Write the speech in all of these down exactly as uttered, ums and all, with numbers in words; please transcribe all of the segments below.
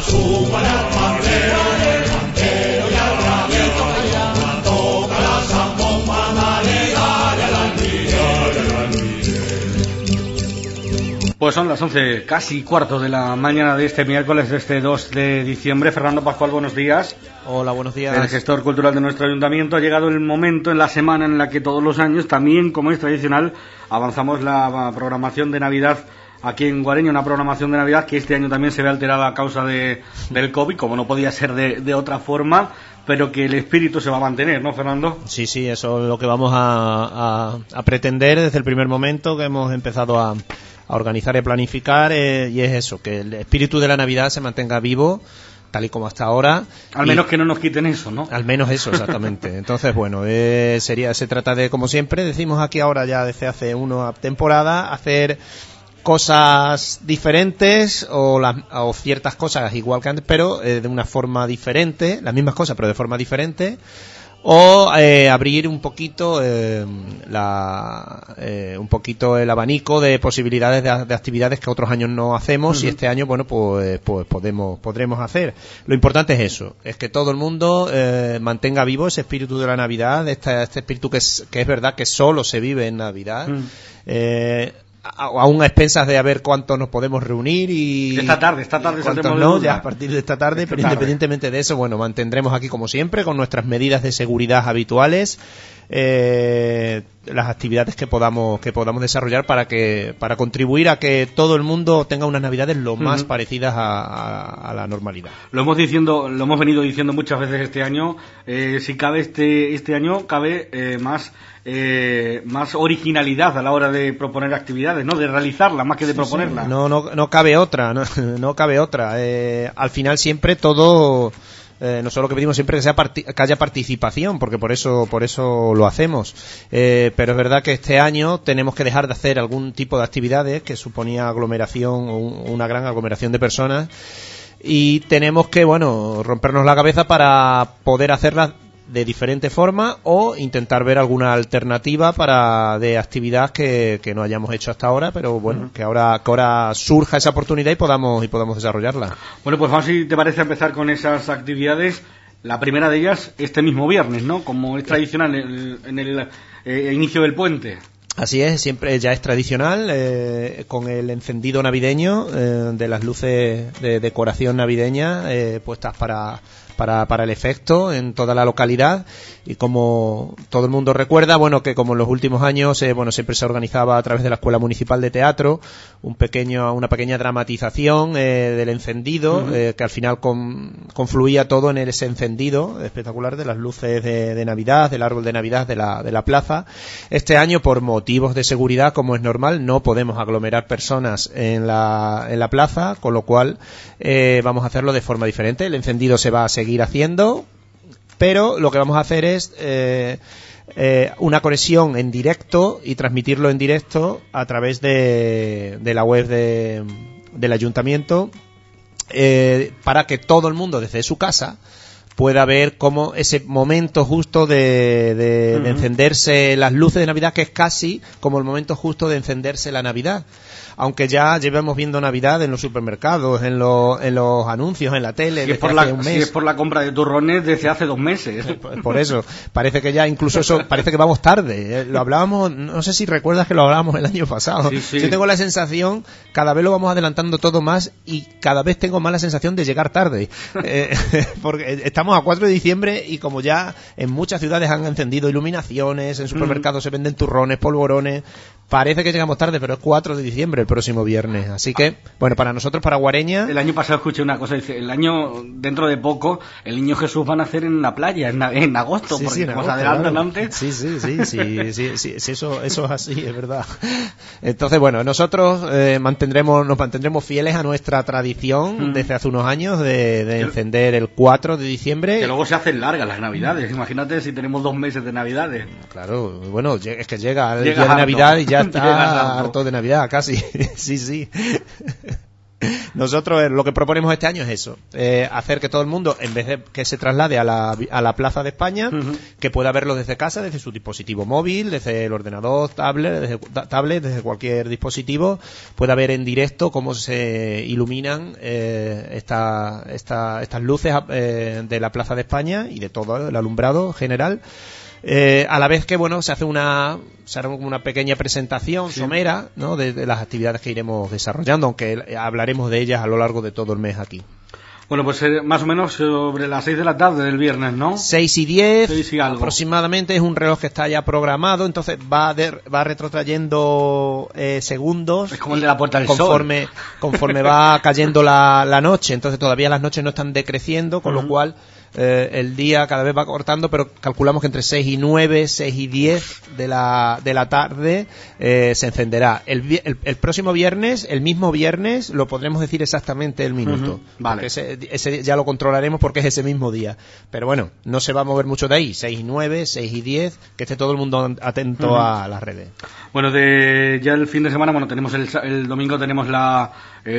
Pues son las once, casi cuarto de la mañana de este miércoles, de este dos de diciembre. Fernando Pascual, buenos días. Hola, buenos días. El gestor cultural de nuestro ayuntamiento. Ha llegado el momento en la semana en la que todos los años, también como es tradicional, avanzamos la programación de Navidad aquí en Guareña, una programación de Navidad que este año también se ve alterada a causa de, del COVID, como no podía ser de, de otra forma, pero que el espíritu se va a mantener, ¿no, Fernando? Sí, sí, eso es lo que vamos a, a, a pretender desde el primer momento que hemos empezado a, a organizar y planificar, eh, y es eso, que el espíritu de la Navidad se mantenga vivo, tal y como hasta ahora. Al menos que no nos quiten eso, ¿no? Al menos eso, exactamente. Entonces, bueno, eh, sería se trata de, como siempre, decimos aquí ahora ya desde hace una temporada, hacer cosas diferentes o, las, o ciertas cosas igual que antes, pero eh, de una forma diferente, las mismas cosas, pero de forma diferente. O eh, abrir un poquito eh, la, eh, un poquito el abanico de posibilidades de, de actividades que otros años no hacemos. Uh-huh. Y este año, bueno, pues, pues podemos podremos hacer. Lo importante es eso, es que todo el mundo eh, mantenga vivo ese espíritu de la Navidad, este, este espíritu que es, que es verdad que solo se vive en Navidad. Uh-huh. eh, aún a expensas de a ver cuántos nos podemos reunir y esta tarde, esta tarde cuántos no, ya a partir de esta tarde, esta pero tarde. Independientemente de eso, bueno, mantendremos aquí como siempre con nuestras medidas de seguridad habituales eh, las actividades que podamos que podamos desarrollar para que para contribuir a que todo el mundo tenga unas Navidades lo más uh-huh. parecidas a, a, a la normalidad. Lo hemos diciendo, lo hemos venido diciendo muchas veces este año. Eh, si cabe este este año cabe eh, más eh, más originalidad a la hora de proponer actividades, ¿no? De realizarlas más que de sí, proponerlas. Sí. No no no cabe otra, no, no cabe otra. Eh, al final siempre todo Eh, nosotros lo que pedimos siempre que sea parti- que haya participación, porque por eso por eso lo hacemos. Eh, pero es verdad que este año tenemos que dejar de hacer algún tipo de actividades que suponía aglomeración o un, una gran aglomeración de personas y tenemos que, bueno, rompernos la cabeza para poder hacerlas de diferente forma o intentar ver alguna alternativa para de actividad que, que no hayamos hecho hasta ahora, pero bueno, uh-huh. que ahora que ahora surja esa oportunidad y podamos y podamos desarrollarla. Bueno, pues vamos, si te parece, empezar con esas actividades. La primera de ellas este mismo viernes, ¿no? Como es tradicional en el, en el eh, inicio del puente. Así es, siempre ya es tradicional, eh, con el encendido navideño eh, de las luces de decoración navideña eh, puestas para Para, para el efecto en toda la localidad y como todo el mundo recuerda, bueno, que como en los últimos años eh, bueno, siempre se organizaba a través de la Escuela Municipal de Teatro un pequeño una pequeña dramatización eh, del encendido, uh-huh. eh, que al final con, confluía todo en ese encendido espectacular de las luces de, de Navidad, del árbol de Navidad de la, de la plaza. Este año, por motivos de seguridad, como es normal, no podemos aglomerar personas en la, en la plaza, con lo cual eh, vamos a hacerlo de forma diferente. El encendido se va a seguir ir haciendo, pero lo que vamos a hacer es eh, eh, una conexión en directo y transmitirlo en directo a través de, de la web de, del ayuntamiento eh, para que todo el mundo desde su casa pueda ver cómo ese momento justo de, de, uh-huh. de encenderse las luces de Navidad, que es casi como el momento justo de encenderse la Navidad. Aunque ya llevamos viendo Navidad en los supermercados, en, lo, en los anuncios, en la tele, si, es por la, un mes. si es por la compra de turrones desde hace dos meses. Por eso, parece que ya incluso eso, parece que vamos tarde. Lo hablábamos, no sé si recuerdas que lo hablábamos el año pasado. Sí, sí. Yo tengo la sensación, cada vez lo vamos adelantando todo más y cada vez tengo más la sensación de llegar tarde. eh, porque estamos a cuatro de diciembre y como ya en muchas ciudades han encendido iluminaciones, en supermercados mm. se venden turrones, polvorones, parece que llegamos tarde, pero es cuatro de diciembre el próximo viernes. Así que, bueno, para nosotros, para Guareña... El año pasado escuché una cosa, dice, el año, dentro de poco, el Niño Jesús va a nacer en la playa, en, en agosto, sí, porque sí, en más agosto, adelante, claro. antes... Sí, sí, sí, sí, sí, sí, sí, eso, eso es así, es verdad. Entonces, bueno, nosotros eh, mantendremos, nos mantendremos fieles a nuestra tradición mm. desde hace unos años de, de encender el cuatro de diciembre. Que luego se hacen largas las Navidades, imagínate si tenemos dos meses de Navidades. Claro, bueno, es que llega el llega día de harto. Navidad y ya está harto. harto de Navidad, casi, sí, sí. Nosotros lo que proponemos este año es eso, eh, hacer que todo el mundo, en vez de que se traslade a la, a la Plaza de España, uh-huh. que pueda verlo desde casa, desde su dispositivo móvil, desde el ordenador, tablet, desde, tablet, desde cualquier dispositivo, pueda ver en directo cómo se iluminan eh, esta, esta, estas luces eh, de la Plaza de España y de todo el alumbrado general. Eh, a la vez que bueno se hace una se hará una pequeña presentación sí. somera, ¿no? de, de las actividades que iremos desarrollando, aunque hablaremos de ellas a lo largo de todo el mes aquí. Bueno, pues eh, más o menos sobre las seis de la tarde del viernes, ¿no? seis y diez seis y algo. Aproximadamente, es un reloj que está ya programado, entonces va de, va retrotrayendo eh, segundos. Es como el de la Puerta del conforme, Sol. Conforme va cayendo la, la noche, entonces todavía las noches no están decreciendo, con uh-huh. lo cual eh, el día cada vez va cortando, pero calculamos que entre seis y nueve, seis y diez de la, de la tarde eh, se encenderá. El, el, el próximo viernes, el mismo viernes, lo podremos decir exactamente el minuto. Uh-huh. Vale. Ese, ese ya lo controlaremos porque es ese mismo día. Pero bueno, no se va a mover mucho de ahí. seis y nueve, seis y diez, que esté todo el mundo atento uh-huh. a las redes. Bueno, de ya el fin de semana, bueno, tenemos el, el domingo tenemos la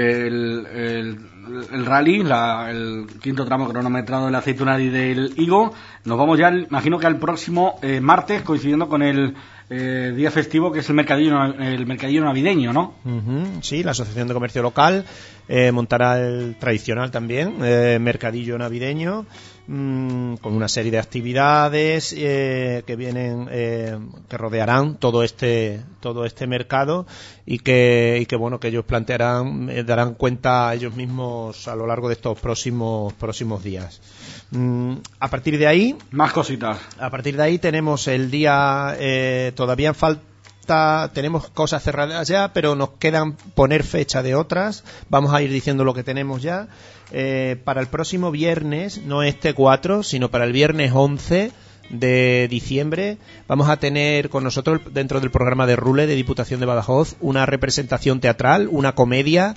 el, el, el rally, la, el quinto tramo cronometrado del Aceitunal y del Higo. Nos vamos ya, imagino que al próximo eh, martes, coincidiendo con el eh, día festivo, que es el mercadillo el mercadillo navideño, ¿no? Uh-huh, sí, la Asociación de Comercio Local eh, montará el tradicional también, eh, mercadillo navideño, mmm, con una serie de actividades eh, que vienen, eh, que rodearán todo este todo este mercado y que y que bueno que ellos plantearán, eh, darán cuenta ellos mismos a lo largo de estos próximos próximos días. Mm, a partir de ahí, más cositas. A partir de ahí tenemos el día, eh, todavía falta, tenemos cosas cerradas ya, pero nos quedan poner fecha de otras. Vamos a ir diciendo lo que tenemos ya. Eh, para el próximo viernes, no este cuatro, sino para el viernes once de diciembre, vamos a tener con nosotros dentro del programa de Rule de Diputación de Badajoz una representación teatral, una comedia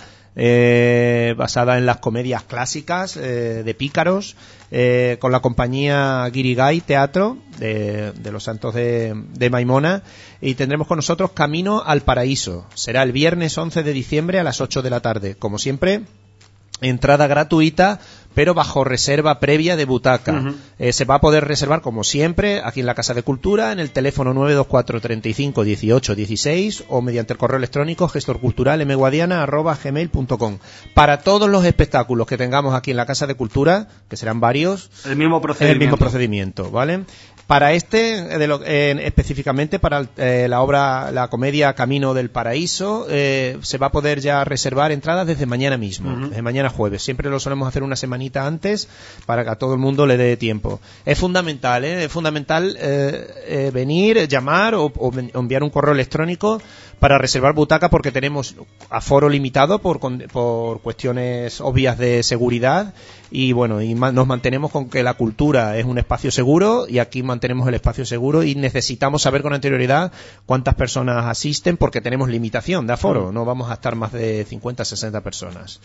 eh, basada en las comedias clásicas eh, de pícaros, eh, con la compañía Guirigay Teatro de, de los Santos de, de Maimona, y tendremos con nosotros Camino al Paraíso. Será el viernes once de diciembre a las ocho de la tarde, como siempre, entrada gratuita, pero bajo reserva previa de butaca. Uh-huh. Eh, se va a poder reservar, como siempre, aquí en la Casa de Cultura, en el teléfono nueve dos cuatro, treinta y cinco, dieciocho, dieciséis o mediante el correo electrónico gestorcultural mguadiana arroba gmail punto com. Para todos los espectáculos que tengamos aquí en la Casa de Cultura, que serán varios, el mismo procedimiento, el mismo procedimiento, ¿vale? Para este, de lo, eh, específicamente para eh, la obra, la comedia Camino del Paraíso, eh, se va a poder ya reservar entradas desde mañana mismo, uh-huh. desde mañana jueves. Siempre lo solemos hacer una semanita antes para que a todo el mundo le dé tiempo. Es fundamental, ¿eh? Es fundamental eh, eh, venir, llamar o, o enviar un correo electrónico para reservar butaca, porque tenemos aforo limitado por, por cuestiones obvias de seguridad y bueno, y ma- nos mantenemos con que la cultura es un espacio seguro y aquí mantenemos el espacio seguro y necesitamos saber con anterioridad cuántas personas asisten porque tenemos limitación de aforo, no vamos a estar más de cincuenta, sesenta personas.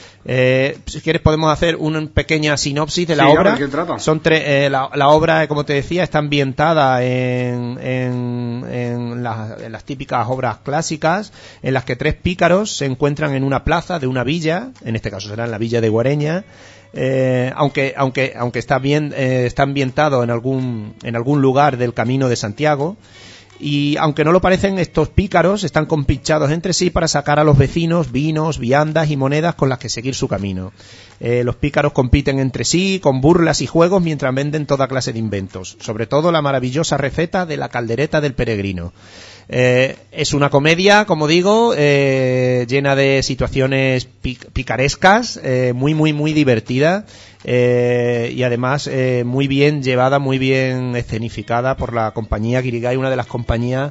Eh, si quieres podemos hacer una pequeña sinopsis de la sí, obra. ¿De qué trata? Son tres, eh, la, la obra, como te decía, está ambientada en, en, en, las, en las típicas obras clásicas, en las que tres pícaros se encuentran en una plaza de una villa, en este caso será en la villa de Guareña. Eh, aunque aunque aunque está bien eh, está ambientado en algún en algún lugar del Camino de Santiago. Y aunque no lo parecen, estos pícaros están compinchados entre sí para sacar a los vecinos vinos, viandas y monedas con las que seguir su camino. Eh, los pícaros compiten entre sí con burlas y juegos mientras venden toda clase de inventos, sobre todo la maravillosa receta de la caldereta del peregrino. Eh, es una comedia, como digo, eh, llena de situaciones pic- picarescas, eh, muy, muy, muy divertida. Eh, y además eh, muy bien llevada, muy bien escenificada por la compañía Guirigay, una de las compañías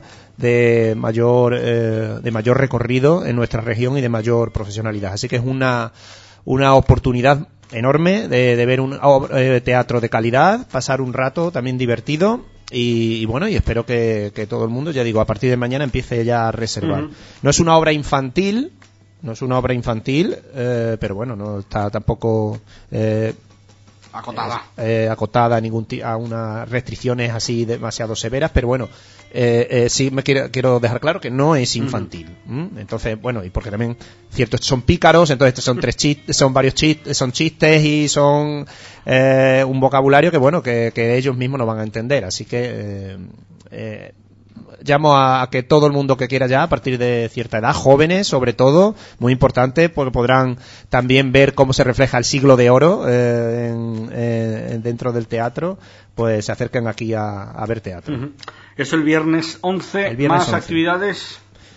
de mayor eh, de mayor recorrido en nuestra región y de mayor profesionalidad. Así que es una una oportunidad enorme de, de ver un eh, teatro de calidad, pasar un rato también divertido. Y, y bueno, y espero que, que todo el mundo, ya digo, a partir de mañana empiece ya a reservar. Uh-huh. No es una obra infantil, no es una obra infantil, eh, pero bueno, no está tampoco, eh, acotada, eh, acotada a, ningún t- a unas restricciones así demasiado severas, pero bueno, eh, eh, sí me quiero, quiero dejar claro que no es infantil. Uh-huh. ¿Mm? Entonces, bueno, y porque también, cierto, estos son pícaros, entonces estos son tres chistes, son varios chistes, son chistes y son eh, un vocabulario que, bueno, que, que ellos mismos no van a entender, así que eh, eh, llamo a, a que todo el mundo que quiera ya, a partir de cierta edad, jóvenes sobre todo, muy importante, porque podrán también ver cómo se refleja el siglo de oro eh, en, eh, dentro del teatro, pues se acerquen aquí a, a ver teatro. Uh-huh. Eso el viernes once, el viernes más once. Actividades.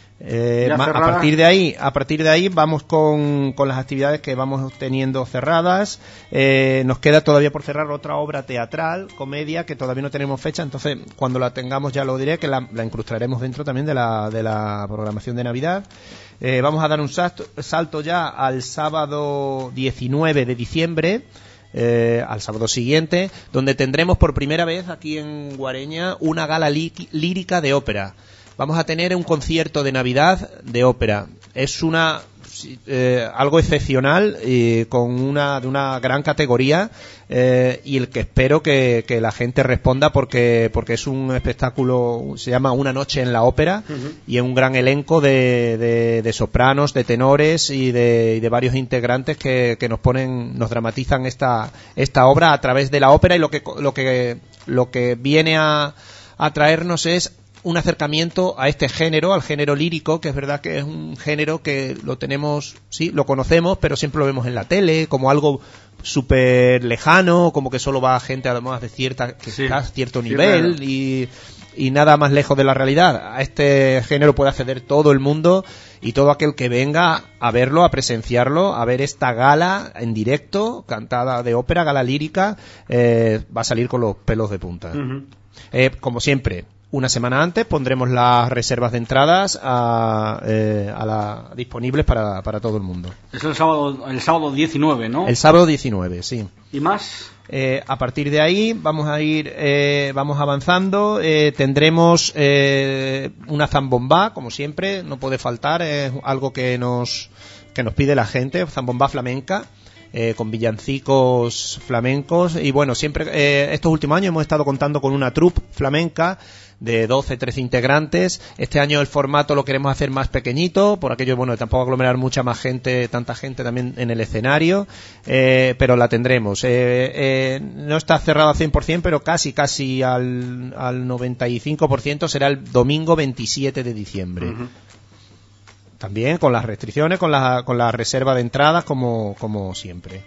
Eh, a partir de ahí, a partir de ahí vamos con, con las actividades que vamos teniendo cerradas. Eh, nos queda todavía por cerrar otra obra teatral, comedia, que todavía no tenemos fecha. Entonces, cuando la tengamos ya lo diré, que la, la incrustaremos dentro también de la, de la programación de Navidad. Eh, vamos a dar un salto, salto ya al sábado diecinueve de diciembre. Eh, al sábado siguiente, donde tendremos por primera vez aquí en Guareña una gala lí- lírica de ópera. Vamos a tener un concierto de Navidad de ópera. Es una eh, algo excepcional y con una de una gran categoría eh, y el que espero que, que la gente responda porque porque es un espectáculo, se llama Una noche en la ópera. Uh-huh. Y es un gran elenco de, de, de sopranos, de tenores y de, y de varios integrantes que, que nos ponen, nos dramatizan esta esta obra a través de la ópera, y lo que lo que lo que viene a, a traernos es un acercamiento a este género, al género lírico, que es verdad que es un género que lo tenemos, sí, lo conocemos, pero siempre lo vemos en la tele, como algo súper lejano, como que solo va a gente además de cierta, que sí, está a cierto sí, nivel, claro. y, y nada más lejos de la realidad. A este género puede acceder todo el mundo y todo aquel que venga a verlo, a presenciarlo, a ver esta gala en directo, cantada de ópera, gala lírica, eh, va a salir con los pelos de punta. Uh-huh. Eh, como siempre, una semana antes pondremos las reservas de entradas a, eh, a la, disponibles para, para todo el mundo. Es el sábado, el sábado diecinueve, ¿no? El sábado diecinueve, sí. ¿Y más? Eh, a partir de ahí vamos a ir, eh, vamos avanzando. Eh, tendremos eh, una zambomba, como siempre, no puede faltar, es algo que nos que nos pide la gente, zambomba flamenca. Eh, con villancicos flamencos y bueno, siempre eh, estos últimos años hemos estado contando con una troupe flamenca de doce, trece integrantes. Este año el formato lo queremos hacer más pequeñito, por aquello, bueno, tampoco aglomerar mucha más gente, tanta gente también en el escenario, eh, pero la tendremos. Eh, eh, no está cerrado al cien por ciento, pero casi, casi al, al noventa y cinco por ciento será el domingo veintisiete de diciembre. Uh-huh. También con las restricciones, con la, con la reserva de entradas, como, como siempre.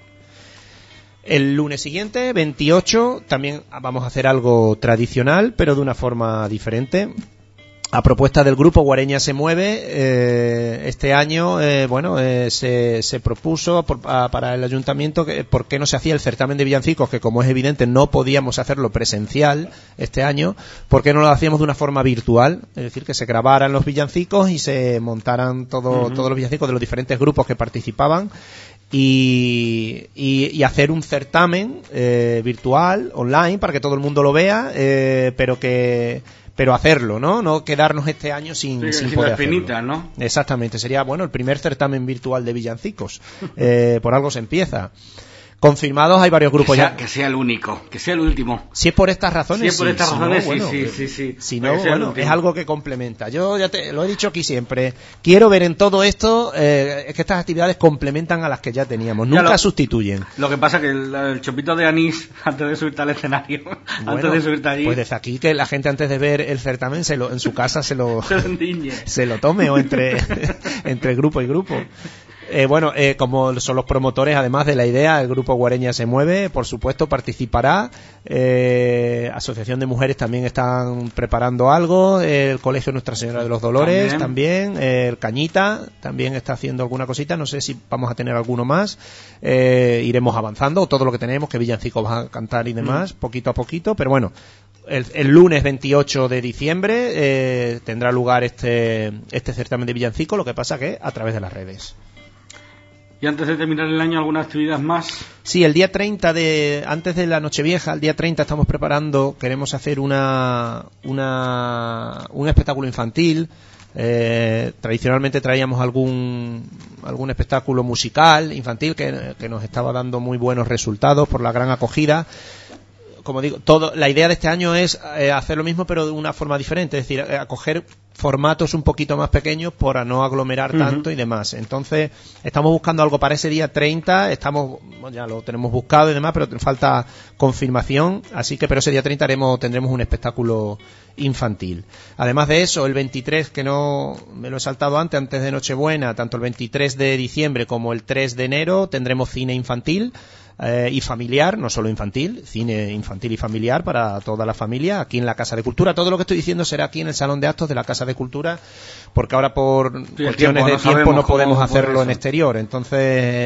El lunes siguiente, veintiocho, también vamos a hacer algo tradicional, pero de una forma diferente. A propuesta del grupo Guareña se mueve, eh, este año, eh, bueno, eh, se, se propuso por, a, para el ayuntamiento que por qué no se hacía el certamen de villancicos, que como es evidente no podíamos hacerlo presencial este año, por qué no lo hacíamos de una forma virtual, es decir, que se grabaran los villancicos y se montaran todo, uh-huh. todos los villancicos de los diferentes grupos que participaban. Y, y, y hacer un certamen eh, virtual, online, para que todo el mundo lo vea, eh, pero que pero hacerlo, ¿no? No quedarnos este año sin, sí, sin poder hacerlo. Finita, ¿no? Exactamente, sería, bueno, el primer certamen virtual de villancicos. eh, por algo se empieza. Confirmados hay varios grupos que sea, ya. Que sea el único, que sea el último. Si es por estas razones, si es por sí, estas si razones, no, sí, bueno, sí, sí, sí. Si no, bueno, es algo que complementa. Yo ya te lo he dicho aquí siempre. Quiero ver en todo esto eh, es que estas actividades complementan a las que ya teníamos, nunca ya lo, sustituyen. Lo que pasa es que el, el chopito de anís antes de subirte al escenario, bueno, antes de subirte allí. Pues desde aquí que la gente antes de ver el certamen se lo, en su casa se lo se, lo se lo tome, o entre entre grupo y grupo. Eh, bueno, eh, como son los promotores además de la idea, el grupo Guareña se mueve, por supuesto participará, eh, Asociación de Mujeres también están preparando algo, eh, el Colegio Nuestra Señora de los Dolores también, también eh, el Cañita también está haciendo alguna cosita, no sé si vamos a tener alguno más, eh, iremos avanzando, todo lo que tenemos, que villancicos van a cantar y demás, mm. poquito a poquito, pero bueno, el, el lunes veintiocho de diciembre eh, tendrá lugar este, este certamen de villancicos, lo que pasa que a través de las redes. ¿Y antes de terminar el año alguna actividad más? Sí, el día treinta de antes de la Nochevieja, el día treinta estamos preparando, queremos hacer una una un espectáculo infantil Eh, tradicionalmente traíamos algún algún espectáculo musical infantil que, que nos estaba dando muy buenos resultados por la gran acogida. Como digo, todo, la idea de este año es eh, hacer lo mismo pero de una forma diferente, es decir, eh, acoger formatos un poquito más pequeños para no aglomerar uh-huh. tanto y demás. Entonces, estamos buscando algo para ese día treinta, estamos, bueno, ya lo tenemos buscado y demás, pero falta confirmación, así que pero ese día treinta haremos, tendremos un espectáculo infantil. Además de eso, el veintitrés, que no me lo he saltado antes, antes de Nochebuena, tanto el veintitrés de diciembre como el tres de enero, tendremos cine infantil. Eh, y familiar, no solo infantil, cine infantil y familiar para toda la familia, aquí en la Casa de Cultura. Todo lo que estoy diciendo será aquí en el Salón de Actos de la Casa de Cultura, porque ahora por sí, cuestiones tiempo, de no tiempo no podemos hacerlo en exterior. Entonces,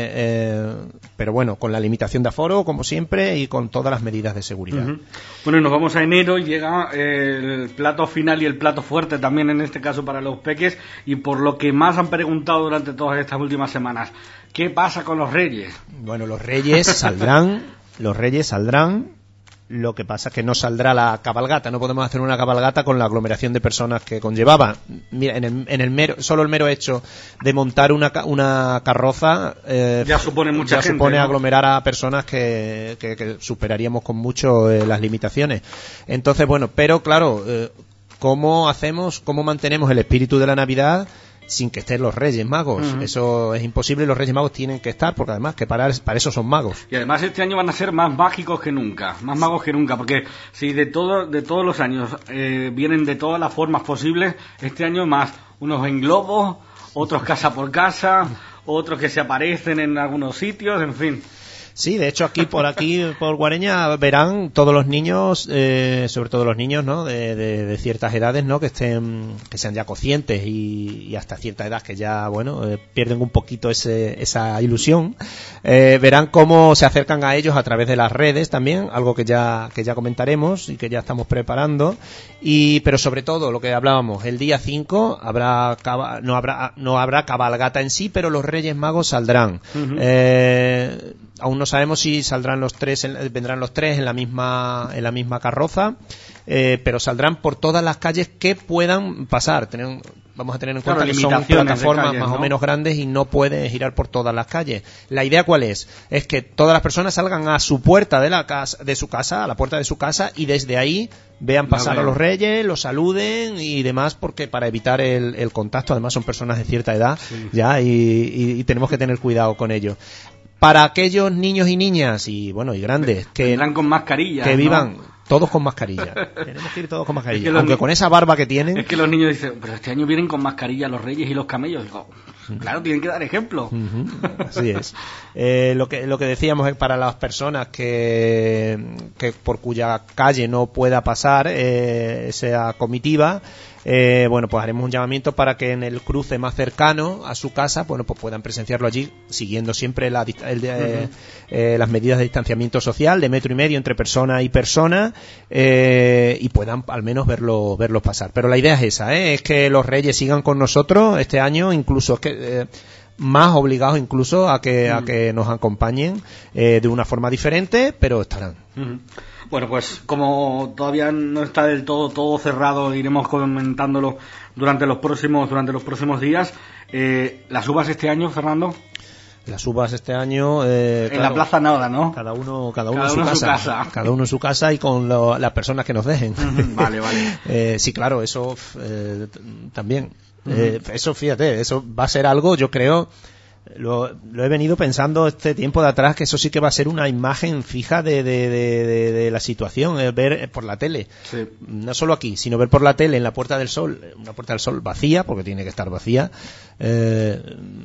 eh, pero bueno, con la limitación de aforo, como siempre, y con todas las medidas de seguridad. Uh-huh. Bueno, y nos vamos a enero y llega el plato final y el plato fuerte también, en este caso para los peques, y por lo que más han preguntado durante todas estas últimas semanas. ¿Qué pasa con los Reyes? Bueno, los Reyes saldrán, los Reyes saldrán, lo que pasa es que no saldrá la cabalgata, no podemos hacer una cabalgata con la aglomeración de personas que conllevaba. Mira, en el, en el mero, solo el mero hecho de montar una, una carroza eh, ya supone mucha ya gente, supone ¿no? aglomerar a personas que, que, que superaríamos con mucho eh, las limitaciones. Entonces, bueno, pero claro, eh, ¿cómo hacemos, cómo mantenemos el espíritu de la Navidad sin que estén los Reyes Magos? Uh-huh. Eso es imposible, los Reyes Magos tienen que estar, porque además que para, para eso son magos. Y además este año van a ser más mágicos que nunca, más magos que nunca, porque si de todo, de todos los años eh, vienen de todas las formas posibles, este año más, unos en globos, otros casa por casa, otros que se aparecen en algunos sitios, en fin. Sí, de hecho aquí por aquí por Guareña verán todos los niños, eh, sobre todo los niños, ¿no? De, de, de ciertas edades, ¿no? Que estén, que sean ya conscientes y, y hasta cierta edad que ya, bueno, eh, pierden un poquito ese, esa ilusión. Eh, verán cómo se acercan a ellos a través de las redes también, algo que ya que ya comentaremos y que ya estamos preparando. Y pero sobre todo lo que hablábamos, el día cinco habrá no habrá no habrá cabalgata en sí, pero los Reyes Magos saldrán. Uh-huh. Eh, aún no sabemos si saldrán los tres, en, vendrán los tres en la misma en la misma carroza, eh, pero saldrán por todas las calles que puedan pasar. Tener, vamos a tener en cuenta claro, que son plataformas calles, más ¿no? o menos grandes y no pueden girar por todas las calles. La idea ¿cuál es? Es que todas las personas salgan a su puerta de la casa, de su casa, a la puerta de su casa, y desde ahí vean pasar no, a los Reyes, los saluden y demás, porque para evitar el, el contacto, además son personas de cierta edad sí. ya y, y, y tenemos que tener cuidado con ello. Para aquellos niños y niñas y bueno y grandes que vendrán con mascarilla, que ¿no? vivan todos con mascarilla. Tenemos que ir todos con mascarilla, es que aunque con esa barba que tienen. Es que los niños dicen, pero este año vienen con mascarilla los Reyes y los camellos. Digo, claro, tienen que dar ejemplo. Uh-huh. Así es. Eh, lo que lo que decíamos es para las personas que que por cuya calle no pueda pasar eh, esa comitiva. Eh, bueno, pues haremos un llamamiento para que en el cruce más cercano a su casa, bueno, pues puedan presenciarlo allí, siguiendo siempre la, el, eh, eh, las medidas de distanciamiento social de metro y medio entre persona y persona, eh, y puedan al menos verlo, verlo pasar. Pero la idea es esa, ¿eh? Es que los Reyes sigan con nosotros este año, incluso es que eh, más obligados incluso a que, uh-huh. a que nos acompañen eh, de una forma diferente, pero estarán. Uh-huh. Bueno, pues como todavía no está del todo todo cerrado, iremos comentándolo durante los próximos durante los próximos días. Eh, las uvas este año, Fernando. Las uvas este año eh, en claro, la plaza nada, ¿no? Cada uno cada uno, cada en, uno su, su casa, casa. Cada uno en su casa y con lo, las personas que nos dejen. Uh-huh. Vale, vale. eh, sí, claro, eso eh, también. Uh-huh. Eh, eso, fíjate, eso va a ser algo, yo creo. Lo, lo he venido pensando este tiempo de atrás, que eso sí que va a ser una imagen fija de, de, de, de, de la situación, eh, ver por la tele, sí. No solo aquí, sino ver por la tele en la Puerta del Sol, una Puerta del Sol vacía, porque tiene que estar vacía. Eh,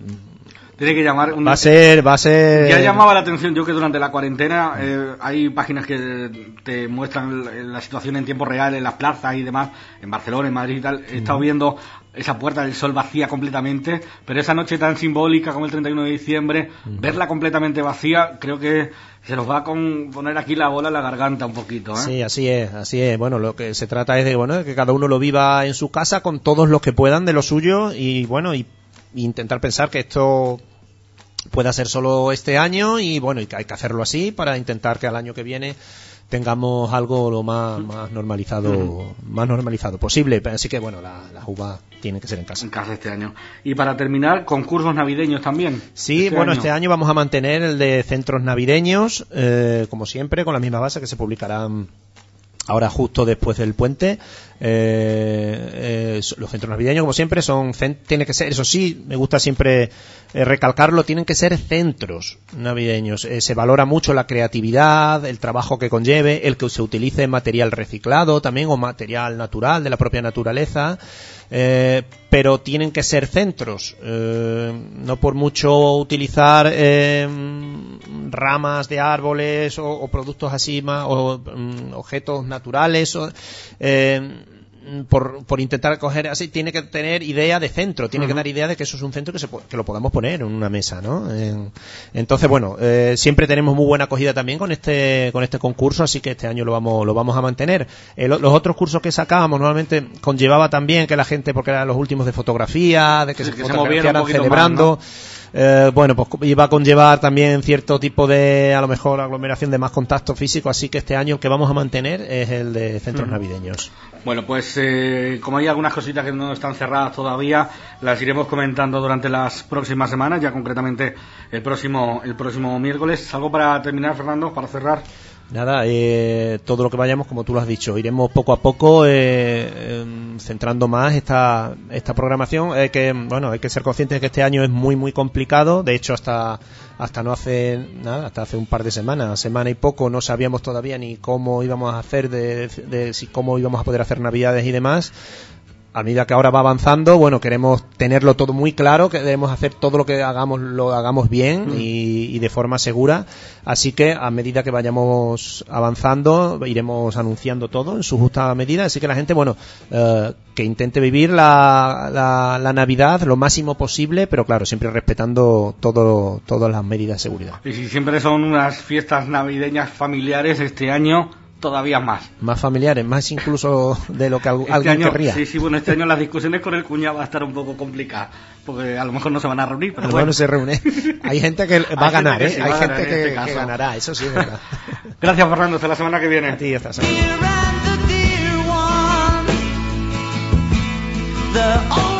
Tiene que llamar una... va a ser va a ser ya llamaba la atención yo que durante la cuarentena eh, hay páginas que te muestran la situación en tiempo real en las plazas y demás, en Barcelona, en Madrid y tal. He estado viendo esa Puerta del Sol vacía completamente, pero esa noche tan simbólica como el treinta y uno de diciembre, uh-huh. verla completamente vacía, creo que se nos va a con poner aquí la bola en la garganta un poquito, ¿eh? Sí, así es, así es. Bueno, lo que se trata es de, bueno, de que cada uno lo viva en su casa con todos los que puedan de lo suyo y bueno, y, y intentar pensar que esto pueda ser solo este año y bueno, y hay que hacerlo así para intentar que al año que viene tengamos algo lo más, más normalizado uh-huh. más normalizado posible. Así que bueno, la, las uvas tienen que ser en casa. En casa este año. Y para terminar, concursos navideños también. Sí, este bueno, año. este año vamos a mantener el de centros navideños, eh, como siempre, con las mismas bases que se publicarán ahora justo después del puente. Eh, eh, los centros navideños, como siempre, son tiene que ser, eso sí, me gusta siempre eh, recalcarlo, tienen que ser centros navideños. Eh, se valora mucho la creatividad, el trabajo que conlleve, el que se utilice material reciclado también o material natural de la propia naturaleza. Eh, pero tienen que ser centros, eh, no por mucho utilizar eh, ramas de árboles o, o productos así más, o um, objetos naturales o, eh, por, por intentar coger así, tiene que tener idea de centro, tiene uh-huh. que dar idea de que eso es un centro que se que lo podamos poner en una mesa, ¿no? En, entonces, bueno, eh, siempre tenemos muy buena acogida también con este con este concurso, así que este año lo vamos lo vamos a mantener. Eh, lo, los otros cursos que sacábamos normalmente conllevaba también que la gente, porque eran los últimos de fotografía, de que sí, se que fotografiaran se celebrando. Más, ¿no? Eh, bueno, pues iba a conllevar también cierto tipo de, a lo mejor, aglomeración de más contacto físico, así que este año el que vamos a mantener es el de centros mm. navideños. Bueno, pues eh, como hay algunas cositas que no están cerradas todavía, las iremos comentando durante las próximas semanas, ya concretamente el próximo el próximo miércoles. ¿Algo para terminar, Fernando, para cerrar? Nada, eh, todo lo que vayamos, como tú lo has dicho, iremos poco a poco eh, eh, centrando más esta esta programación. Eh, que bueno, hay que ser conscientes de que este año es muy muy complicado. De hecho, hasta hasta no hace nada, hasta hace un par de semanas, semana y poco, no sabíamos todavía ni cómo íbamos a hacer de, de, de si cómo íbamos a poder hacer Navidades y demás. A medida que ahora va avanzando, bueno, queremos tenerlo todo muy claro, que debemos hacer todo lo que hagamos, lo hagamos bien mm. y, y de forma segura. Así que a medida que vayamos avanzando, iremos anunciando todo en su justa medida. Así que la gente, bueno, eh, que intente vivir la, la, la Navidad lo máximo posible, pero claro, siempre respetando todo, todas las medidas de seguridad. Y si siempre son unas fiestas navideñas familiares, este año todavía más. Más familiares, más incluso de lo que al, este alguien año, querría. Sí, sí, bueno, este año las discusiones con el cuñado va a estar un poco complicadas, porque a lo mejor no se van a reunir, pero a lo bueno. no se reúne. Hay gente que va a ganar, ¿eh? Hay gente que, este que ganará, eso sí es verdad. Gracias, Fernando, hasta la semana que viene. A ti, hasta la semana.